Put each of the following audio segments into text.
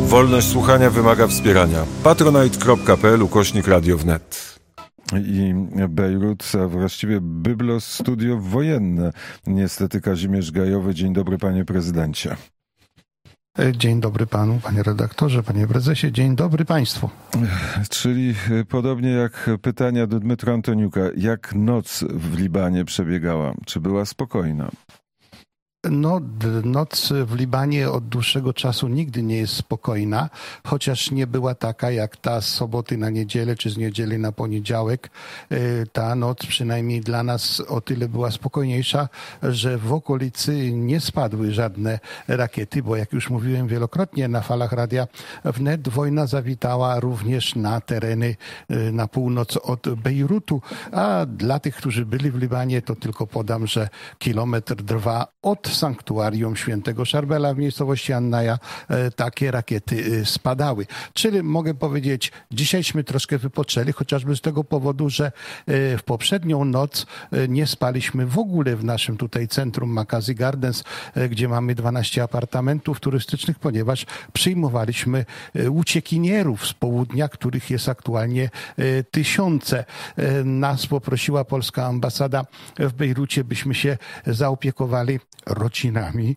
Wolność słuchania wymaga wspierania. patronite.pl/Radio wnet. I Bejrut, a właściwie Byblos Studio Wojenne. Niestety Kazimierz Gajowy. Dzień dobry, panie prezydencie. Dzień dobry panu, panie redaktorze, panie prezesie. Dzień dobry państwu. Czyli podobnie jak pytania do Dmytra Antoniuka, jak noc w Libanie przebiegała? Czy była spokojna? No, noc w Libanie od dłuższego czasu nigdy nie jest spokojna, chociaż nie była taka jak ta z soboty na niedzielę, czy z niedzieli na poniedziałek. Ta noc przynajmniej dla nas o tyle była spokojniejsza, że w okolicy nie spadły żadne rakiety, bo jak już mówiłem wielokrotnie na falach Radia Wnet, wojna zawitała również na tereny na północ od Bejrutu, a dla tych, którzy byli w Libanie, to tylko podam, że kilometr trwa od sanktuarium świętego Szarbela w miejscowości Annaja takie rakiety spadały. Czyli mogę powiedzieć, dzisiejśmy troszkę wypoczęli, chociażby z tego powodu, że w poprzednią noc nie spaliśmy w ogóle w naszym tutaj centrum Makazi Gardens, gdzie mamy 12 apartamentów turystycznych, ponieważ przyjmowaliśmy uciekinierów z południa, których jest aktualnie tysiące. Nas poprosiła polska ambasada w Bejrucie, byśmy się zaopiekowali rodzinami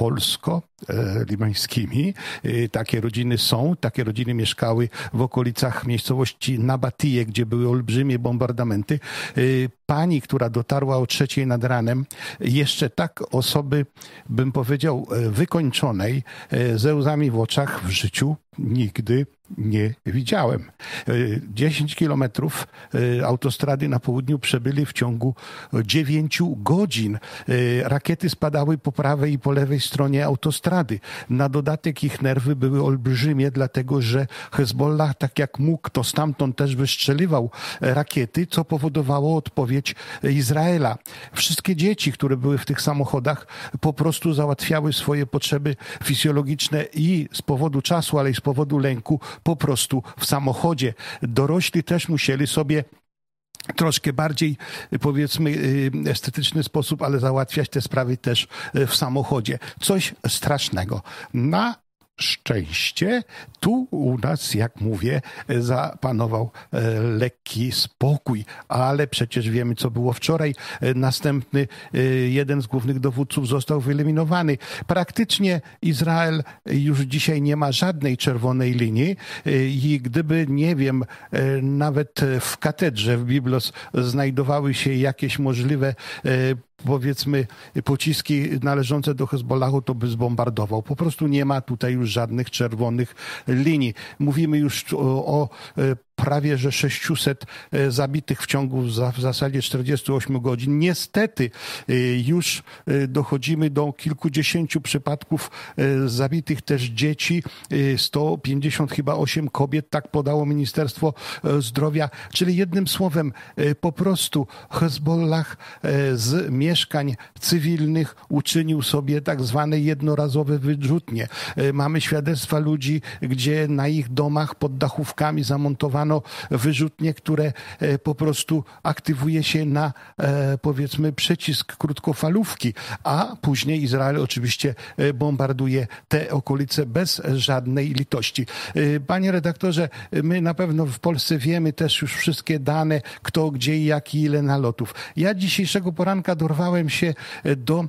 polsko-libańskimi. Takie rodziny są, takie rodziny mieszkały w okolicach miejscowości Nabatije, gdzie były olbrzymie bombardamenty. Pani, która dotarła o 3:00 nad ranem, jeszcze tak osoby, bym powiedział, wykończonej, ze łzami w oczach w życiu nigdy nie widziałem. 10 kilometrów autostrady na południu przebyli w ciągu 9 godzin. Rakiety spadały po prawej i po lewej stronie autostrady. Na dodatek ich nerwy były olbrzymie, dlatego że Hezbollah, tak jak mógł, to stamtąd też wystrzeliwał rakiety, co powodowało odpowiedź Izraela. Wszystkie dzieci, które były w tych samochodach, po prostu załatwiały swoje potrzeby fizjologiczne i z powodu czasu, ale i z powodu lęku po prostu w samochodzie. Dorośli też musieli sobie troszkę bardziej, powiedzmy, estetyczny sposób, ale załatwiać te sprawy też w samochodzie. Coś strasznego. Na szczęście tu u nas, jak mówię, zapanował lekki spokój, ale przecież wiemy, co było wczoraj. Następny, jeden z głównych dowódców został wyeliminowany. Praktycznie Izrael już dzisiaj nie ma żadnej czerwonej linii i gdyby, nie wiem, nawet w katedrze w Biblos znajdowały się jakieś możliwe, powiedzmy, pociski należące do Hezbollahu, to by zbombardował. Po prostu nie ma tutaj już żadnych czerwonych linii. Mówimy już o prawie że 600 zabitych w ciągu w zasadzie 48 godzin. Niestety już dochodzimy do kilkudziesięciu przypadków zabitych też dzieci, 150 chyba 8 kobiet, tak podało Ministerstwo Zdrowia. Czyli jednym słowem, po prostu Hezbollah z mieszkań cywilnych uczynił sobie tak zwane jednorazowe wyrzutnie. Mamy świadectwa ludzi, gdzie na ich domach pod dachówkami zamontowano wyrzutnie, które po prostu aktywuje się na, powiedzmy, przycisk krótkofalówki, a później Izrael oczywiście bombarduje te okolice bez żadnej litości. Panie redaktorze, my na pewno w Polsce wiemy też już wszystkie dane, kto, gdzie i jak i ile nalotów. Ja dzisiejszego poranka dorwałem się do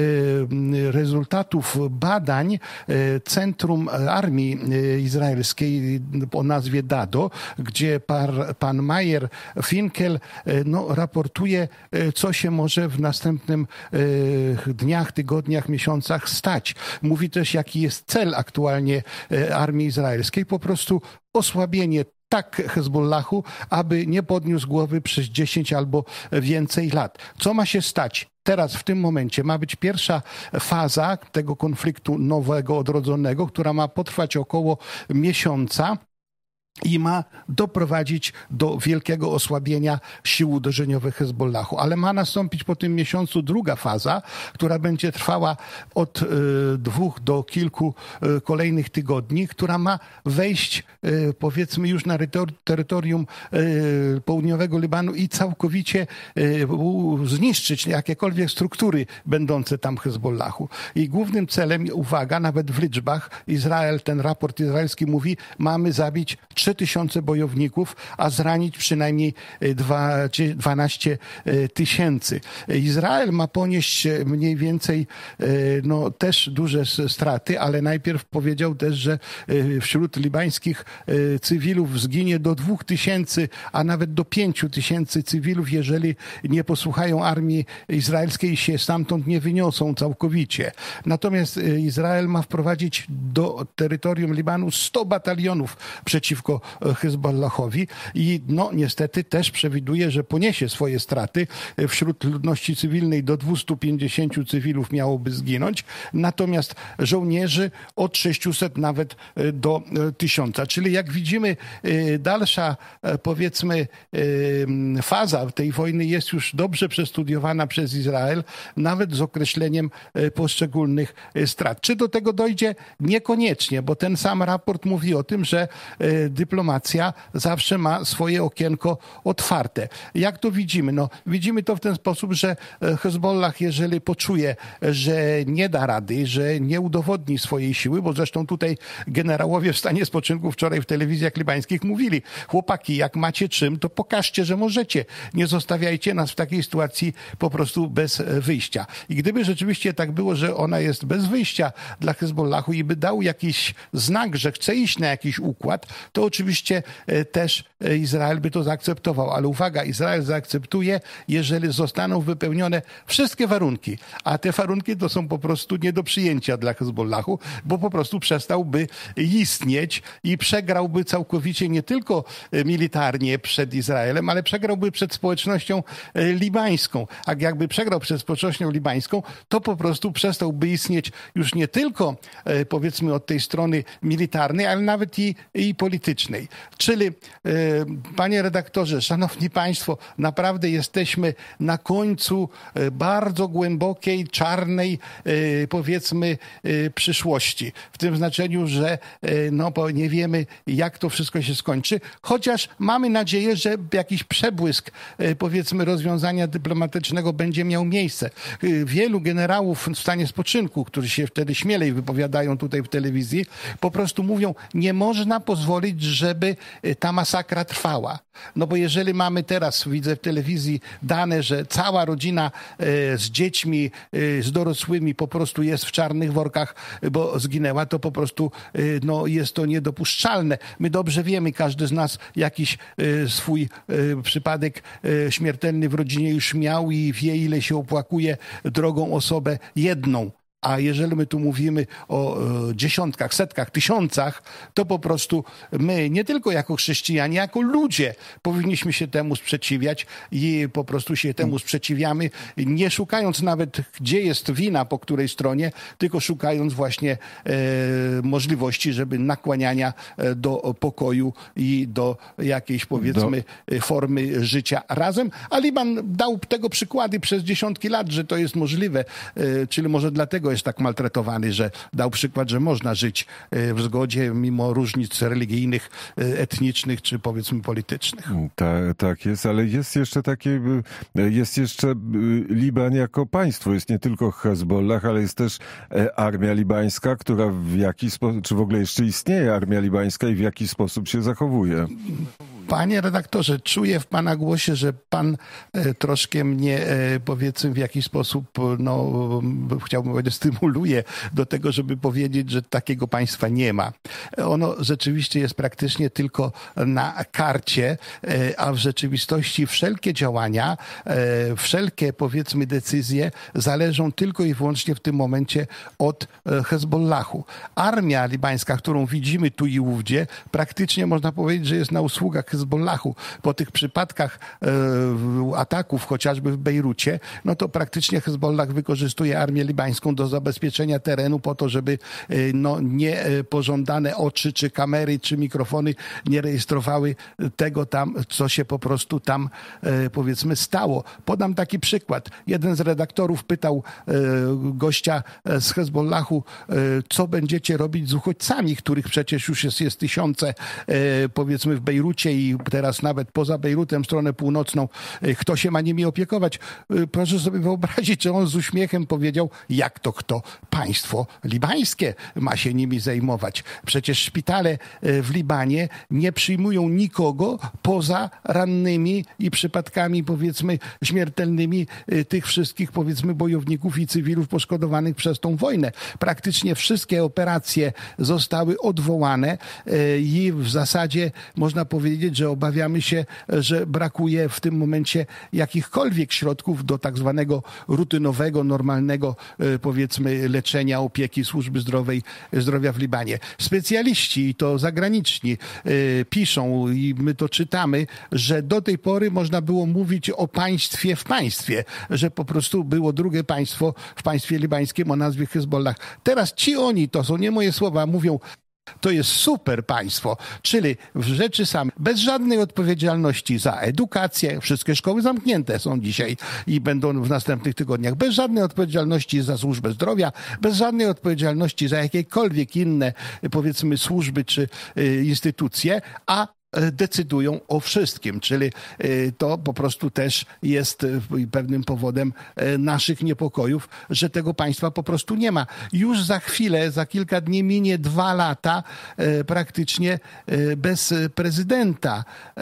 rezultatów badań Centrum Armii Izraelskiej o nazwie DADO, gdzie pan Mayer Finkel raportuje, co się może w następnym dniach, tygodniach, miesiącach stać. Mówi też, jaki jest cel aktualnie armii izraelskiej. Po prostu osłabienie tak Hezbollahu, aby nie podniósł głowy przez 10 albo więcej lat. Co ma się stać? Teraz, w tym momencie, ma być pierwsza faza tego konfliktu nowego, odrodzonego, która ma potrwać około miesiąca. i ma doprowadzić do wielkiego osłabienia sił uderzeniowych Hezbollahu. Ale ma nastąpić po tym miesiącu druga faza, która będzie trwała od 2 do kilku kolejnych tygodni, która ma wejść powiedzmy już na terytorium południowego Libanu i całkowicie zniszczyć jakiekolwiek struktury będące tam Hezbollahu. I głównym celem, uwaga, nawet w liczbach, ten raport izraelski mówi, mamy zabić 3000 bojowników, a zranić przynajmniej 12 tysięcy. Izrael ma ponieść mniej więcej też duże straty, ale najpierw powiedział też, że wśród libańskich cywilów zginie do 2000, a nawet do 5000 cywilów, jeżeli nie posłuchają armii izraelskiej i się stamtąd nie wyniosą całkowicie. Natomiast Izrael ma wprowadzić do terytorium Libanu 100 batalionów przeciwko Hezbollahowi i niestety też przewiduje, że poniesie swoje straty. Wśród ludności cywilnej do 250 cywilów miałoby zginąć, natomiast żołnierzy od 600 nawet do 1000. Czyli jak widzimy, dalsza powiedzmy faza tej wojny jest już dobrze przestudiowana przez Izrael, nawet z określeniem poszczególnych strat. Czy do tego dojdzie? Niekoniecznie, bo ten sam raport mówi o tym, że dyplomacja zawsze ma swoje okienko otwarte. Jak to widzimy? Widzimy to w ten sposób, że Hezbollah, jeżeli poczuje, że nie da rady, że nie udowodni swojej siły, bo zresztą tutaj generałowie w stanie spoczynku wczoraj w telewizjach libańskich mówili, chłopaki, jak macie czym, to pokażcie, że możecie. Nie zostawiajcie nas w takiej sytuacji po prostu bez wyjścia. I gdyby rzeczywiście tak było, że ona jest bez wyjścia dla Hezbollahu i by dał jakiś znak, że chce iść na jakiś układ, to oczywiście też Izrael by to zaakceptował. Ale uwaga, Izrael zaakceptuje, jeżeli zostaną wypełnione wszystkie warunki. A te warunki to są po prostu nie do przyjęcia dla Hezbollahu, bo po prostu przestałby istnieć i przegrałby całkowicie nie tylko militarnie przed Izraelem, ale przegrałby przed społecznością libańską. A jakby przegrał przed społecznością libańską, to po prostu przestałby istnieć już nie tylko powiedzmy od tej strony militarnej, ale nawet i politycznej. Czyli panie redaktorze, szanowni państwo, naprawdę jesteśmy na końcu bardzo głębokiej, czarnej powiedzmy przyszłości. W tym znaczeniu, że bo nie wiemy, jak to wszystko się skończy, chociaż mamy nadzieję, że jakiś przebłysk powiedzmy rozwiązania dyplomatycznego będzie miał miejsce. Wielu generałów w stanie spoczynku, którzy się wtedy śmielej wypowiadają tutaj w telewizji, po prostu mówią, nie można pozwolić, żeby ta masakra trwała. Bo jeżeli mamy teraz, widzę w telewizji dane, że cała rodzina z dziećmi, z dorosłymi po prostu jest w czarnych workach, bo zginęła, to po prostu jest to niedopuszczalne. My dobrze wiemy, każdy z nas jakiś swój przypadek śmiertelny w rodzinie już miał i wie, ile się opłakuje drogą osobę jedną. A jeżeli my tu mówimy o dziesiątkach, setkach, tysiącach, to po prostu my, nie tylko jako chrześcijanie, jako ludzie powinniśmy się temu sprzeciwiać i po prostu się temu sprzeciwiamy, nie szukając nawet, gdzie jest wina, po której stronie, tylko szukając właśnie możliwości, żeby nakłaniania do pokoju i do jakiejś, powiedzmy, formy życia razem. A Liban dał tego przykłady przez dziesiątki lat, że to jest możliwe, czyli może dlatego jest tak maltretowany, że dał przykład, że można żyć w zgodzie mimo różnic religijnych, etnicznych czy powiedzmy politycznych. Tak jest, ale jest jeszcze Liban jako państwo. Jest nie tylko Hezbollah, ale jest też armia libańska, która w jaki sposób, czy w ogóle jeszcze istnieje armia libańska i w jaki sposób się zachowuje? Panie redaktorze, czuję w pana głosie, że pan troszkę mnie, powiedzmy, w jakiś sposób, chciałbym powiedzieć, stymuluje do tego, żeby powiedzieć, że takiego państwa nie ma. Ono rzeczywiście jest praktycznie tylko na karcie, a w rzeczywistości wszelkie działania, wszelkie, powiedzmy, decyzje zależą tylko i wyłącznie w tym momencie od Hezbollahu. Armia libańska, którą widzimy tu i ówdzie, praktycznie można powiedzieć, że jest na usługach Hezbollahu, po tych przypadkach ataków chociażby w Bejrucie, no to praktycznie Hezbollah wykorzystuje armię libańską do zabezpieczenia terenu po to, żeby niepożądane oczy, czy kamery, czy mikrofony nie rejestrowały tego tam, co się po prostu tam powiedzmy stało. Podam taki przykład. Jeden z redaktorów pytał gościa z Hezbollahu, co będziecie robić z uchodźcami, których przecież już jest tysiące powiedzmy w Bejrucie i teraz nawet poza Bejrutem, w stronę północną. Kto się ma nimi opiekować? Proszę sobie wyobrazić, że on z uśmiechem powiedział, jak to kto? Państwo libańskie ma się nimi zajmować. Przecież szpitale w Libanie nie przyjmują nikogo poza rannymi i przypadkami powiedzmy śmiertelnymi tych wszystkich powiedzmy bojowników i cywilów poszkodowanych przez tą wojnę. Praktycznie wszystkie operacje zostały odwołane i w zasadzie można powiedzieć, że obawiamy się, że brakuje w tym momencie jakichkolwiek środków do tak zwanego rutynowego, normalnego powiedzmy leczenia, opieki służby zdrowia w Libanie. Specjaliści, i to zagraniczni, piszą i my to czytamy, że do tej pory można było mówić o państwie w państwie, że po prostu było drugie państwo w państwie libańskim o nazwie Hezbollah. Teraz oni, to są nie moje słowa, mówią, to jest super państwo, czyli w rzeczy samej, bez żadnej odpowiedzialności za edukację, wszystkie szkoły zamknięte są dzisiaj i będą w następnych tygodniach, bez żadnej odpowiedzialności za służbę zdrowia, bez żadnej odpowiedzialności za jakiekolwiek inne, powiedzmy, służby czy instytucje, a decydują o wszystkim, czyli to po prostu też jest pewnym powodem naszych niepokojów, że tego państwa po prostu nie ma. Już za chwilę, za kilka dni minie 2 lata praktycznie bez prezydenta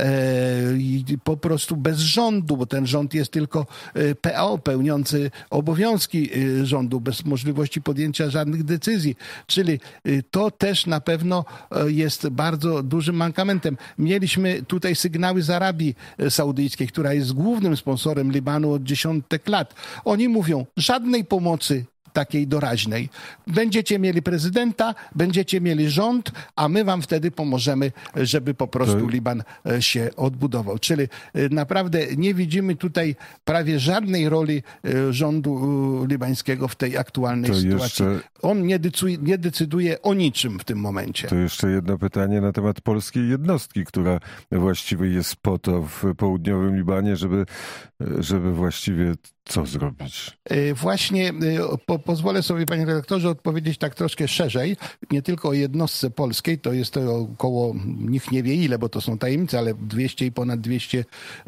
i po prostu bez rządu, bo ten rząd jest tylko PO, pełniący obowiązki rządu, bez możliwości podjęcia żadnych decyzji, czyli to też na pewno jest bardzo dużym mankamentem. Mieliśmy tutaj sygnały z Arabii Saudyjskiej, która jest głównym sponsorem Libanu od dziesiątek lat. Oni mówią, żadnej pomocy takiej doraźnej. Będziecie mieli prezydenta, będziecie mieli rząd, a my wam wtedy pomożemy, żeby po prostu Liban się odbudował. Czyli naprawdę nie widzimy tutaj prawie żadnej roli rządu libańskiego w tej aktualnej sytuacji. On nie decyduje o niczym w tym momencie. To jeszcze jedno pytanie na temat polskiej jednostki, która właściwie jest po to w południowym Libanie, żeby właściwie co zrobić? Właśnie pozwolę sobie, panie redaktorze, odpowiedzieć tak troszkę szerzej. Nie tylko o jednostce polskiej, to jest to około, nikt nie wie ile, bo to są tajemnice, ale 200 i ponad 200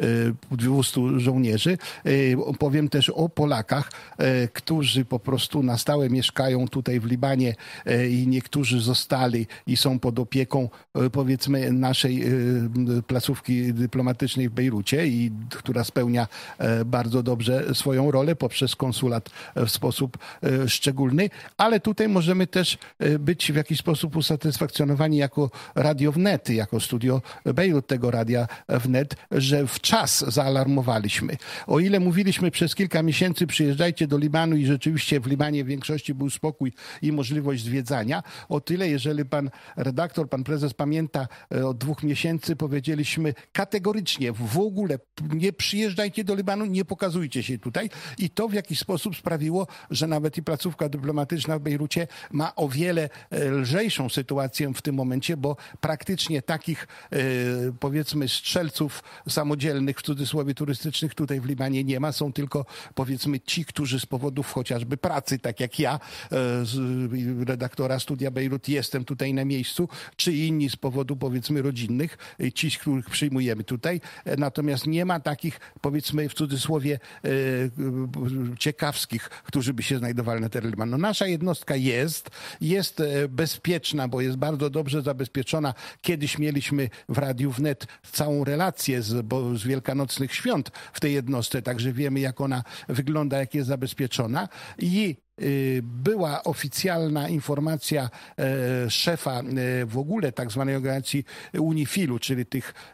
żołnierzy. Powiem też o Polakach, którzy po prostu na stałe mieszkają tutaj w Libanie i niektórzy zostali i są pod opieką powiedzmy naszej placówki dyplomatycznej w Bejrucie i która spełnia bardzo dobrze swoją rolę poprzez konsulat w sposób szczególny, ale tutaj możemy też być w jakiś sposób usatysfakcjonowani jako Radio Wnet, jako studio Bejrut tego radia Wnet, że w czas zaalarmowaliśmy. O ile mówiliśmy przez kilka miesięcy przyjeżdżajcie do Libanu i rzeczywiście w Libanie w większości był spokój i możliwość zwiedzania, o tyle jeżeli pan redaktor, pan prezes pamięta, od 2 miesięcy powiedzieliśmy kategorycznie w ogóle nie przyjeżdżajcie do Libanu, nie pokazujcie się tutaj. I to w jakiś sposób sprawiło, że nawet i placówka dyplomatyczna w Bejrucie ma o wiele lżejszą sytuację w tym momencie, bo praktycznie takich powiedzmy strzelców samodzielnych w cudzysłowie turystycznych tutaj w Libanie nie ma. Są tylko powiedzmy ci, którzy z powodów chociażby pracy, tak jak ja, redaktora Studia Bejrut, jestem tutaj na miejscu, czy inni z powodu powiedzmy rodzinnych, ci, których przyjmujemy tutaj. Natomiast nie ma takich powiedzmy w cudzysłowie ciekawskich, którzy by się znajdowali na terenie Libanu. Nasza jednostka jest bezpieczna, bo jest bardzo dobrze zabezpieczona. Kiedyś mieliśmy w Radiu Wnet całą relację z wielkanocnych świąt w tej jednostce, także wiemy, jak ona wygląda, jak jest zabezpieczona. I była oficjalna informacja szefa w ogóle tak zwanej organizacji UNIFIL-u, czyli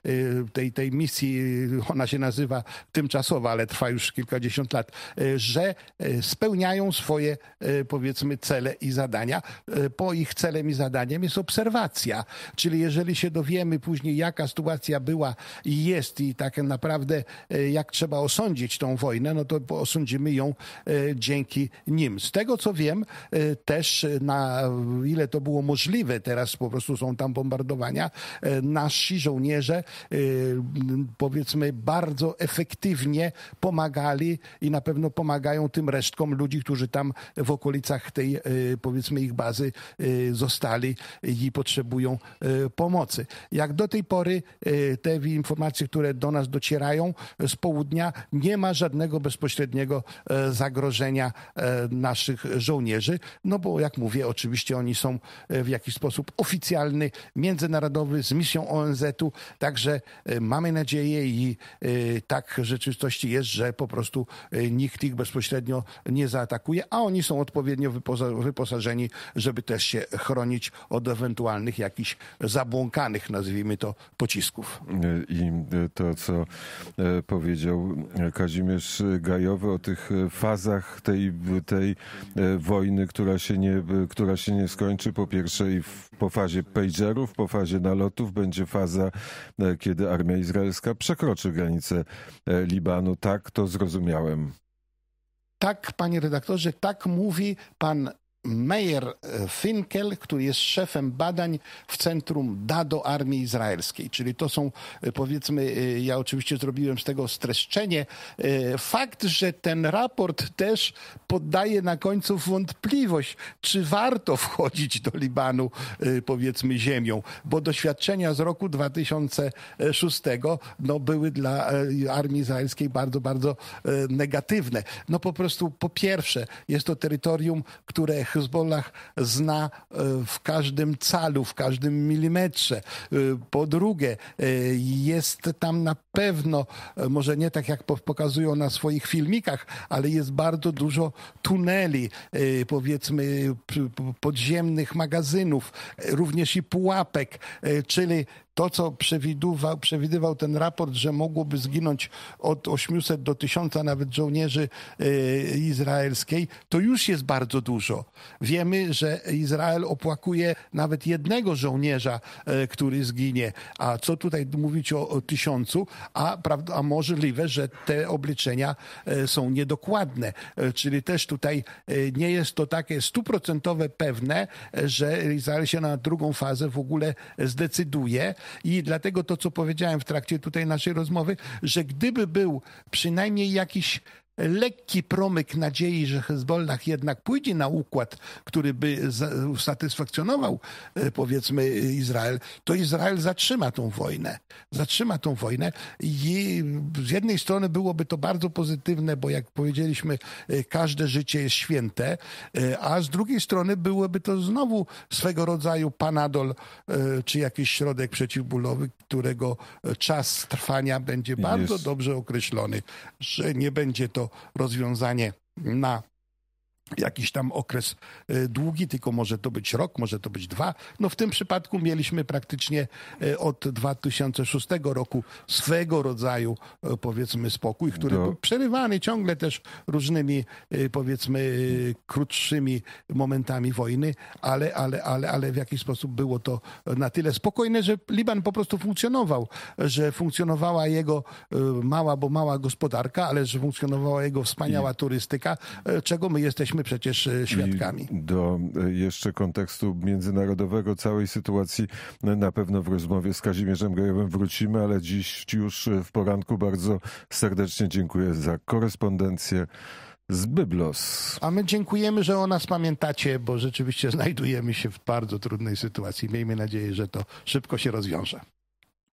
tej misji, ona się nazywa tymczasowa, ale trwa już kilkadziesiąt lat, że spełniają swoje, powiedzmy, cele i zadania. Po ich celem i zadaniem jest obserwacja, czyli jeżeli się dowiemy później, jaka sytuacja była i jest i tak naprawdę jak trzeba osądzić tą wojnę, no to osądzimy ją dzięki nim. Z tego co wiem, też na ile to było możliwe, teraz po prostu są tam bombardowania, nasi żołnierze, powiedzmy, bardzo efektywnie pomagali i na pewno pomagają tym resztkom ludzi, którzy tam w okolicach tej, powiedzmy, ich bazy zostali i potrzebują pomocy. Jak do tej pory te informacje, które do nas docierają z południa, nie ma żadnego bezpośredniego zagrożenia naszych żołnierzy, no bo jak mówię, oczywiście oni są w jakiś sposób oficjalny, międzynarodowy, z misją ONZ-u, także mamy nadzieję i tak w rzeczywistości jest, że po prostu nikt ich bezpośrednio nie zaatakuje, a oni są odpowiednio wyposażeni, żeby też się chronić od ewentualnych jakichś zabłąkanych, nazwijmy to, pocisków. I to, co powiedział Kazimierz Gajowy o tych fazach tej wojny, która się nie skończy. Po pierwsze po fazie pagerów, po fazie nalotów będzie faza, kiedy armia izraelska przekroczy granicę Libanu. Tak to zrozumiałem. Tak, panie redaktorze, tak mówi pan Meir Finkel, który jest szefem badań w Centrum Dado Armii Izraelskiej. Czyli to są, powiedzmy, ja oczywiście zrobiłem z tego streszczenie. Fakt, że ten raport też poddaje na końcu wątpliwość, czy warto wchodzić do Libanu, powiedzmy, ziemią, bo doświadczenia z roku 2006 były dla armii izraelskiej bardzo, bardzo negatywne. No po prostu, po pierwsze, jest to terytorium, które Hezbollah zna w każdym calu, w każdym milimetrze. Po drugie, jest tam na pewno, może nie tak jak pokazują na swoich filmikach, ale jest bardzo dużo tuneli, powiedzmy, podziemnych magazynów, również i pułapek, czyli to, co przewidywał ten raport, że mogłoby zginąć od 800 do 1000 nawet żołnierzy izraelskiej, to już jest bardzo dużo. Wiemy, że Izrael opłakuje nawet jednego żołnierza, który zginie. A co tutaj mówić o 1000? A możliwe, że te obliczenia są niedokładne. Czyli też tutaj nie jest to takie 100% pewne, że Izrael się na drugą fazę w ogóle zdecyduje. I dlatego to, co powiedziałem w trakcie tutaj naszej rozmowy, że gdyby był przynajmniej jakiś lekki promyk nadziei, że Hezbollah jednak pójdzie na układ, który by usatysfakcjonował, powiedzmy, Izrael, to Izrael zatrzyma tą wojnę. Zatrzyma tą wojnę i z jednej strony byłoby to bardzo pozytywne, bo jak powiedzieliśmy, każde życie jest święte, a z drugiej strony byłoby to znowu swego rodzaju panadol, czy jakiś środek przeciwbólowy, którego czas trwania będzie bardzo dobrze określony, że nie będzie to rozwiązanie na jakiś tam okres długi, tylko może to być rok, może to być 2. No w tym przypadku mieliśmy praktycznie od 2006 roku swego rodzaju, powiedzmy, spokój, który był przerywany ciągle też różnymi, powiedzmy, krótszymi momentami wojny, ale w jakiś sposób było to na tyle spokojne, że Liban po prostu funkcjonował, że funkcjonowała jego mała gospodarka, ale że funkcjonowała jego wspaniała turystyka, czego my jesteśmy przecież świadkami. I do jeszcze kontekstu międzynarodowego całej sytuacji na pewno w rozmowie z Kazimierzem Gajowym wrócimy, ale dziś już w poranku bardzo serdecznie dziękuję za korespondencję z Byblos. A my dziękujemy, że o nas pamiętacie, bo rzeczywiście znajdujemy się w bardzo trudnej sytuacji. Miejmy nadzieję, że to szybko się rozwiąże.